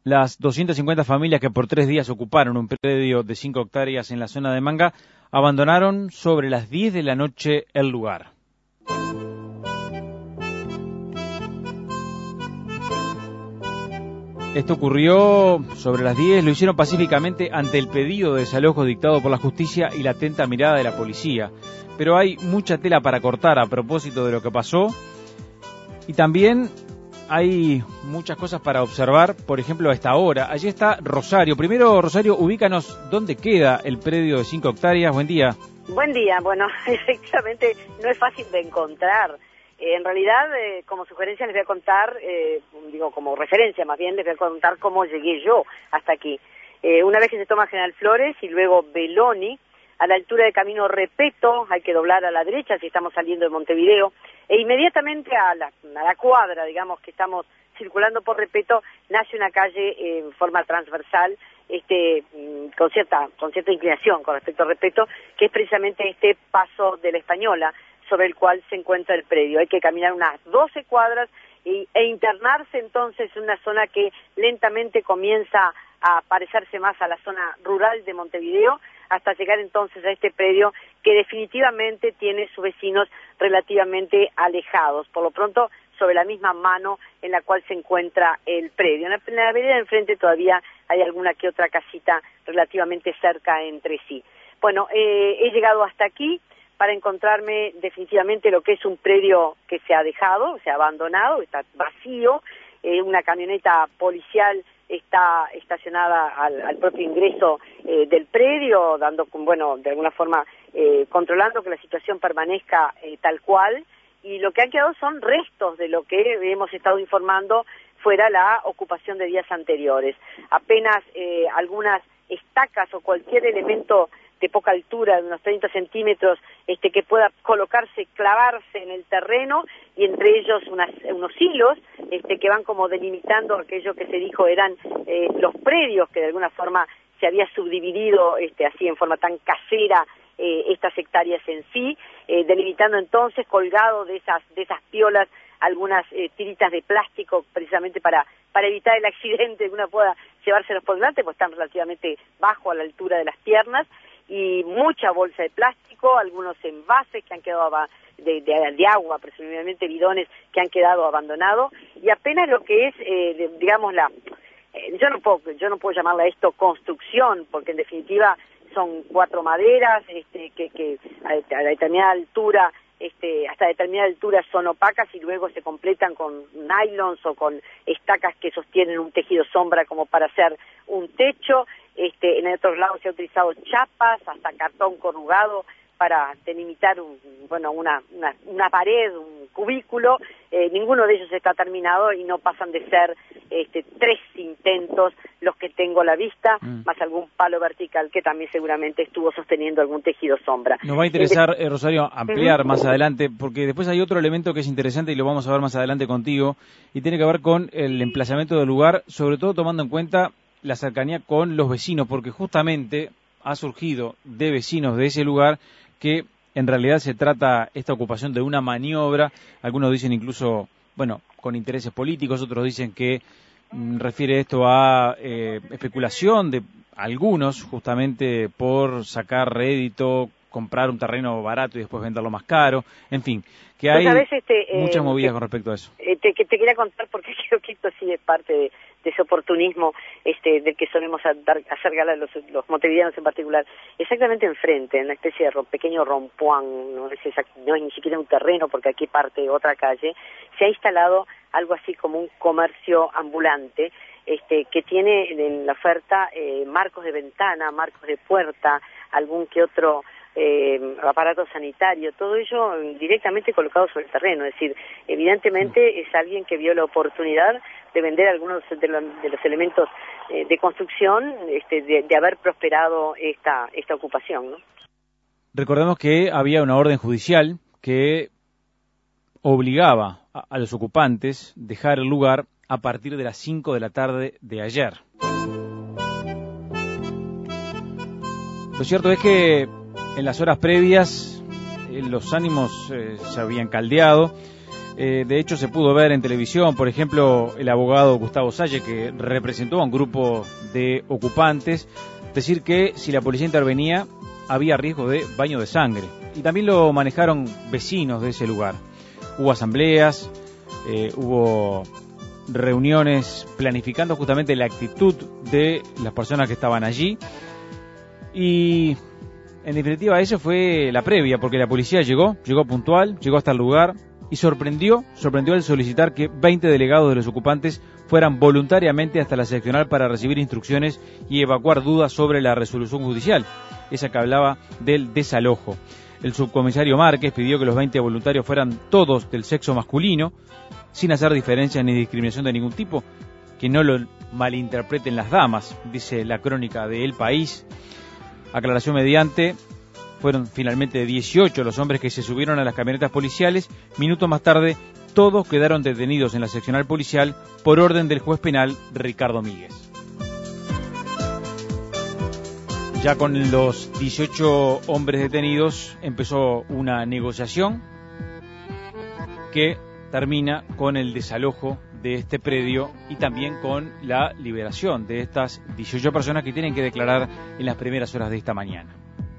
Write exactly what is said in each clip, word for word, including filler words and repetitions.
Las doscientas cincuenta familias que por tres días ocuparon un predio de cinco hectáreas en la zona de Manga abandonaron sobre las diez de la noche el lugar. Esto ocurrió sobre las diez, lo hicieron pacíficamente ante el pedido de desalojo dictado por la justicia y la atenta mirada de la policía. Pero hay mucha tela para cortar a propósito de lo que pasó y también hay muchas cosas para observar, por ejemplo, a esta hora. Allí está Rosario. Primero, Rosario, ubícanos dónde queda el predio de cinco hectáreas. Buen día. Buen día. Bueno, efectivamente no es fácil de encontrar. Eh, en realidad, eh, como sugerencia les voy a contar, eh, digo, como referencia más bien, les voy a contar cómo llegué yo hasta aquí. Eh, una vez que se toma General Flores y luego Beloni, a la altura de Camino Repeto, hay que doblar a la derecha si estamos saliendo de Montevideo, e inmediatamente a la, a la cuadra, digamos, que estamos circulando por Repeto, nace una calle eh, en forma transversal, este, con cierta, con cierta inclinación con respecto a Repeto, que es precisamente este paso de la Española, sobre el cual se encuentra el predio. Hay que caminar unas doce cuadras y, e internarse entonces en una zona que lentamente comienza a parecerse más a la zona rural de Montevideo, hasta llegar entonces a este predio que definitivamente tiene sus vecinos relativamente alejados, por lo pronto sobre la misma mano en la cual se encuentra el predio. En la, en la vereda de enfrente todavía hay alguna que otra casita relativamente cerca entre sí. Bueno, eh, he llegado hasta aquí para encontrarme definitivamente lo que es un predio que se ha dejado, se ha abandonado, está vacío, eh, una camioneta policial está estacionada al, al propio ingreso eh, del predio, dando, bueno, de alguna forma eh, controlando que la situación permanezca eh, tal cual, y lo que han quedado son restos de lo que hemos estado informando fuera la ocupación de días anteriores. Apenas eh, algunas estacas o cualquier elemento de poca altura, de unos treinta centímetros, este, que pueda colocarse, clavarse en el terreno, y entre ellos unas, unos hilos este, que van como delimitando aquello que se dijo eran eh, los predios, que de alguna forma se había subdividido este, así en forma tan casera eh, estas hectáreas en sí, eh, delimitando entonces, colgado de esas, de esas piolas, algunas eh, tiritas de plástico precisamente para, para evitar el accidente, que uno pueda llevárselos por delante, pues están relativamente bajo a la altura de las piernas, y mucha bolsa de plástico, algunos envases que han quedado de, de, de agua, presumiblemente bidones que han quedado abandonados, y apenas lo que es, eh, digamos, la, eh, yo no puedo, yo no puedo llamarla esto construcción, porque en definitiva son cuatro maderas, este, que, que a, a determinada altura, este, hasta determinada altura son opacas y luego se completan con nylons o con estacas que sostienen un tejido sombra como para hacer un techo. Este, en otros lados se ha utilizado chapas, hasta cartón corrugado para delimitar un, bueno, una, una, una pared, un cubículo. Eh, ninguno de ellos está terminado y no pasan de ser este, tres intentos los que tengo a la vista, mm. más algún palo vertical que también seguramente estuvo sosteniendo algún tejido sombra. Nos va a interesar, eh, Rosario, ampliar uh-huh. más adelante, porque después hay otro elemento que es interesante y lo vamos a ver más adelante contigo, y tiene que ver con el emplazamiento del lugar, sobre todo tomando en cuenta la cercanía con los vecinos, porque justamente ha surgido de vecinos de ese lugar que en realidad se trata esta ocupación de una maniobra. Algunos dicen incluso, bueno, con intereses políticos, otros dicen que mm, refiere esto a eh, especulación de algunos, justamente por sacar rédito, comprar un terreno barato y después venderlo más caro, en fin, que hay sabes, este, muchas eh, movidas te, con respecto a eso. Eh, te, que te quería contar porque creo que esto sí es parte de, de ese oportunismo este, del que solemos dar, hacer gala los, los montevideanos en particular. Exactamente enfrente, en una especie de rom, pequeño rompuán, no es, exact, no es ni siquiera un terreno porque aquí parte otra calle, se ha instalado algo así como un comercio ambulante este, que tiene en la oferta eh, marcos de ventana, marcos de puerta, algún que otro Eh, aparato sanitario, todo ello directamente colocado sobre el terreno. Es decir, evidentemente es alguien que vio la oportunidad de vender algunos de, lo, de los elementos eh, de construcción, este, de, de haber prosperado esta, esta ocupación, ¿no? Recordemos que había una orden judicial que obligaba a, a los ocupantes dejar el lugar a partir de las cinco de la tarde de ayer. Lo cierto es que en las horas previas eh, los ánimos eh, se habían caldeado. Eh, de hecho, se pudo ver en televisión, por ejemplo, el abogado Gustavo Salle, que representó a un grupo de ocupantes, decir que si la policía intervenía había riesgo de baño de sangre. Y también lo manejaron vecinos de ese lugar. Hubo asambleas, eh, hubo reuniones planificando justamente la actitud de las personas que estaban allí. Y en definitiva eso fue la previa, porque la policía llegó, llegó puntual, llegó hasta el lugar y sorprendió, sorprendió al solicitar que veinte delegados de los ocupantes fueran voluntariamente hasta la seccional para recibir instrucciones y evacuar dudas sobre la resolución judicial, esa que hablaba del desalojo. El subcomisario Márquez pidió que los veinte voluntarios fueran todos del sexo masculino, sin hacer diferencias ni discriminación de ningún tipo, que no lo malinterpreten las damas, dice la crónica de El País. Aclaración mediante, fueron finalmente dieciocho los hombres que se subieron a las camionetas policiales. Minutos más tarde, todos quedaron detenidos en la seccional policial por orden del juez penal Ricardo Míguez. Ya con los dieciocho hombres detenidos empezó una negociación que termina con el desalojo de este predio y también con la liberación de estas dieciocho personas que tienen que declarar en las primeras horas de esta mañana.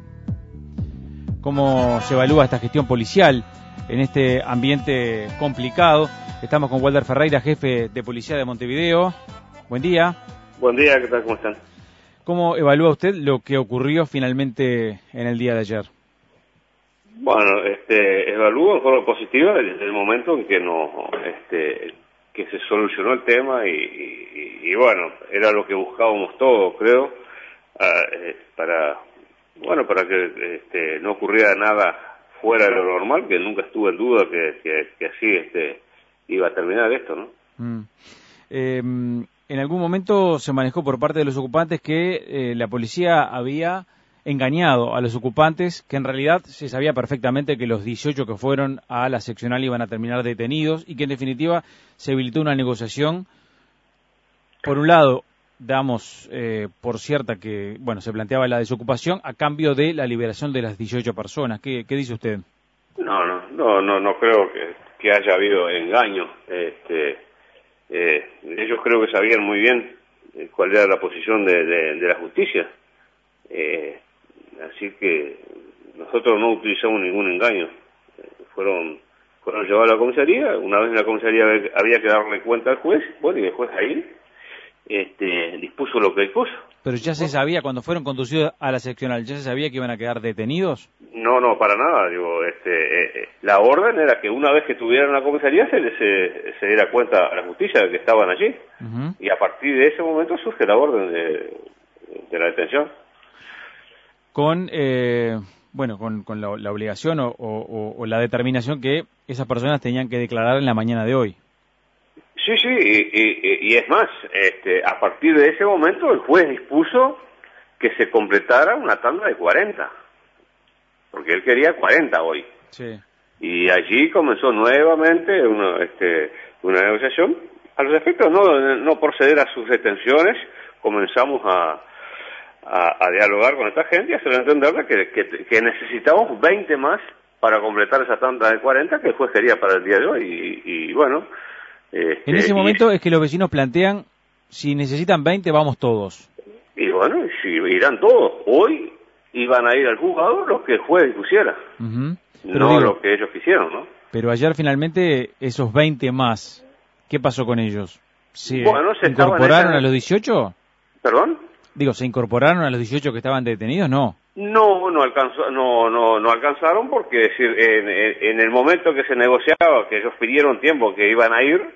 ¿Cómo se evalúa esta gestión policial en este ambiente complicado? Estamos con Walter Ferreira, jefe de policía de Montevideo. Buen día. Buen día, ¿qué tal? ¿Cómo están? ¿Cómo evalúa usted lo que ocurrió finalmente en el día de ayer? Bueno, este, evalúo en forma positiva desde el momento en que no, este, que se solucionó el tema y, y, y bueno, era lo que buscábamos todos, creo, uh, para, bueno, para que este, no ocurriera nada fuera de lo normal, que nunca estuve en duda que, que, que así este, iba a terminar esto, ¿no? Mm. Eh, en algún momento se manejó por parte de los ocupantes que eh, la policía había engañado a los ocupantes, que en realidad se sabía perfectamente que los dieciocho que fueron a la seccional iban a terminar detenidos y que en definitiva se habilitó una negociación. Por un lado, damos eh, por cierta que, bueno, se planteaba la desocupación a cambio de la liberación de las dieciocho personas. ¿Qué, qué dice usted? No, no, no, no, no creo que, que haya habido engaño. Este, eh, ellos creo que sabían muy bien cuál era la posición de, de, de la justicia. Eh, así que nosotros no utilizamos ningún engaño. Eh, fueron fueron llevados a la comisaría. Una vez en la comisaría había que darle cuenta al juez, bueno, y el juez ahí este, dispuso lo que dispuso. Pero ya se sabía, cuando fueron conducidos a la seccional, ¿ya se sabía que iban a quedar detenidos? No, no, para nada. Digo, este, eh, la orden era que una vez que estuvieran en la comisaría se, se, se diera cuenta a la justicia de que estaban allí. Uh-huh. Y a partir de ese momento surge la orden de, de la detención. Con, eh, bueno, con, con la, la obligación o, o, o la determinación que esas personas tenían que declarar en la mañana de hoy. Sí, sí, y, y, y es más, este, a partir de ese momento el juez dispuso que se completara una tanda de cuarenta, porque él quería cuarenta hoy. Sí. Y allí comenzó nuevamente una, este, una negociación. A los efectos no, no proceder a sus detenciones, comenzamos a, a, a dialogar con esta gente y hacer entenderle que, que, que necesitamos veinte más para completar esa tanda de cuarenta que el juez quería para el día de hoy. Y, y bueno... Este, en ese momento y, es que los vecinos plantean, si necesitan veinte, vamos todos. Y bueno, si irán todos. Hoy iban a ir al juzgado los que el juez pusiera, uh-huh. no digo, lo que ellos quisieron, ¿no? Pero ayer finalmente esos veinte más, ¿qué pasó con ellos? ¿Se bueno, se incorporaron esa... a los dieciocho? ¿Perdón? Digo, ¿se incorporaron a los dieciocho que estaban detenidos? No. No, no alcanzó, no, no, no alcanzaron porque decir, en, en, en el momento que se negociaba, que ellos pidieron tiempo que iban a ir,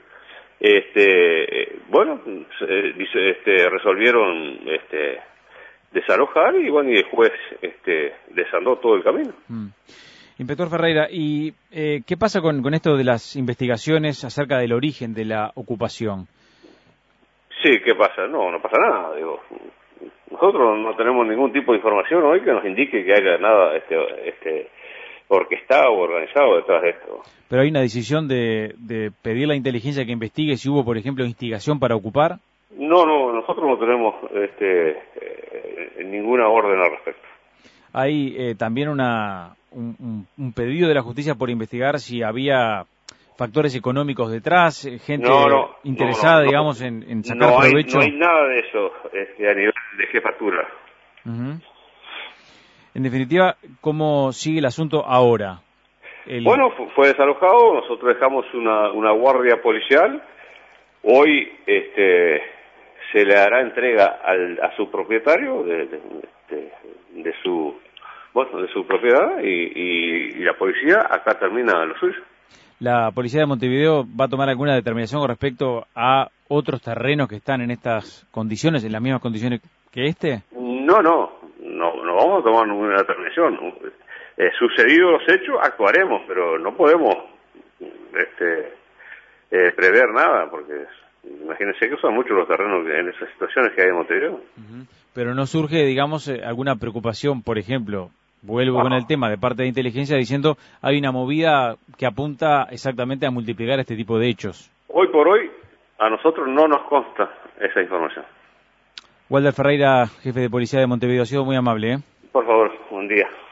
este, bueno, este, resolvieron, este, desalojar y bueno, y el juez, este, desandó todo el camino. Mm. Inspector Ferreira, ¿y eh, qué pasa con, con esto de las investigaciones acerca del origen de la ocupación? Sí, ¿qué pasa? No, no pasa nada, digo. Nosotros no tenemos ningún tipo de información hoy que nos indique que haya nada este, este, orquestado o organizado detrás de esto. ¿Pero hay una decisión de, de pedir a la inteligencia que investigue si hubo, por ejemplo, instigación para ocupar? No, no, nosotros no tenemos este, eh, ninguna orden al respecto. Hay eh, también una, un, un, un pedido de la justicia por investigar si había factores económicos detrás, gente no, no, interesada, no, no, digamos, no, en, en sacar no hay, provecho. No hay nada de eso este, a nivel de jefatura. Uh-huh. En definitiva, ¿cómo sigue el asunto ahora? El... Bueno, fue desalojado, nosotros dejamos una, una guardia policial. Hoy este, se le hará entrega al, a su propietario de, de, de, de su bueno, de su propiedad y, y, y la policía acá termina lo suyo. ¿La policía de Montevideo va a tomar alguna determinación con respecto a otros terrenos que están en estas condiciones, en las mismas condiciones que este? No, no, no, no vamos a tomar ninguna determinación. Eh, sucedidos los hechos, actuaremos, pero no podemos este, eh, prever nada, porque imagínense que son muchos los terrenos que, en esas situaciones que hay en Montevideo. Uh-huh. Pero no surge, digamos, eh, alguna preocupación, por ejemplo, vuelvo no. con el tema de parte de inteligencia diciendo hay una movida que apunta exactamente a multiplicar este tipo de hechos. Hoy por hoy a nosotros no nos consta esa información. Walder Ferreira, jefe de policía de Montevideo, ha sido muy amable, ¿eh? Por favor, buen día.